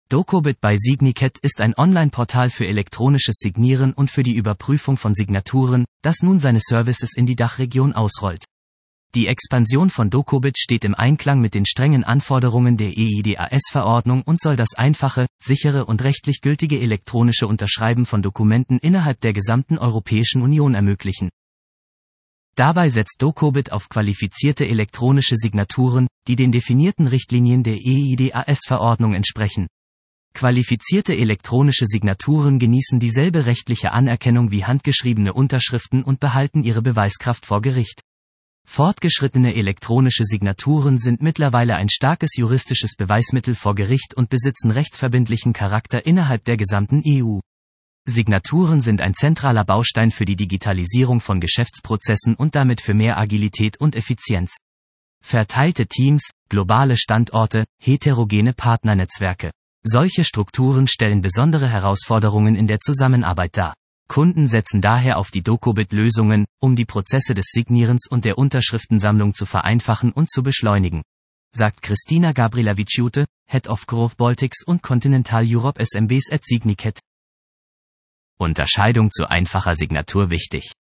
Dokubit by Signicat ist ein Online-Portal für elektronisches Signieren und für die Überprüfung von Signaturen, das nun seine Services in die Dachregion ausrollt. Die Expansion von Dokubit steht im Einklang mit den strengen Anforderungen der eIDAS-Verordnung und soll das einfache, sichere und rechtlich gültige elektronische Unterschreiben von Dokumenten innerhalb der gesamten Europäischen Union ermöglichen. Dabei setzt Dokubit auf qualifizierte elektronische Signaturen, die den definierten Richtlinien der eIDAS-Verordnung entsprechen. Qualifizierte elektronische Signaturen genießen dieselbe rechtliche Anerkennung wie handgeschriebene Unterschriften und behalten ihre Beweiskraft vor Gericht. Fortgeschrittene elektronische Signaturen sind mittlerweile ein starkes juristisches Beweismittel vor Gericht und besitzen rechtsverbindlichen Charakter innerhalb der gesamten EU. Signaturen sind ein zentraler Baustein für die Digitalisierung von Geschäftsprozessen und damit für mehr Agilität und Effizienz. Verteilte Teams, globale Standorte, heterogene Partnernetzwerke. Solche Strukturen stellen besondere Herausforderungen in der Zusammenarbeit dar. Kunden setzen daher auf die Dokubit-Lösungen, um die Prozesse des Signierens und der Unterschriftensammlung zu vereinfachen und zu beschleunigen, sagt Christina Gabriela-Viciute, Head of Growth Baltics und Continental Europe SMBs at Signicat. Unterscheidung zu einfacher Signatur wichtig.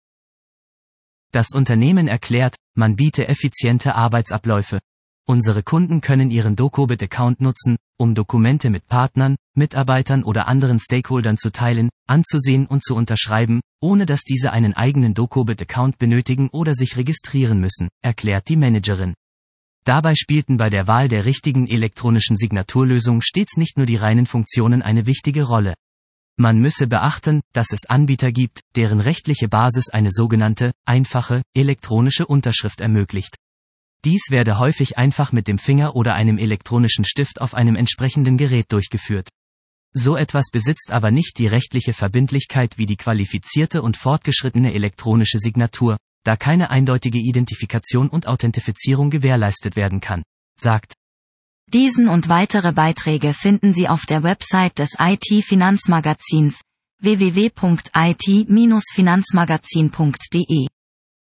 Das Unternehmen erklärt, man biete effiziente Arbeitsabläufe. Unsere Kunden können ihren Dokubit-Account nutzen, um Dokumente mit Partnern, Mitarbeitern oder anderen Stakeholdern zu teilen, anzusehen und zu unterschreiben, ohne dass diese einen eigenen Dokubit-Account benötigen oder sich registrieren müssen, erklärt die Managerin. Dabei spielten bei der Wahl der richtigen elektronischen Signaturlösung stets nicht nur die reinen Funktionen eine wichtige Rolle. Man müsse beachten, dass es Anbieter gibt, deren rechtliche Basis eine sogenannte, einfache, elektronische Unterschrift ermöglicht. Dies werde häufig einfach mit dem Finger oder einem elektronischen Stift auf einem entsprechenden Gerät durchgeführt. So etwas besitzt aber nicht die rechtliche Verbindlichkeit wie die qualifizierte und fortgeschrittene elektronische Signatur, da keine eindeutige Identifikation und Authentifizierung gewährleistet werden kann, sagt. Diesen und weitere Beiträge finden Sie auf der Website des IT-Finanzmagazins www.it-finanzmagazin.de.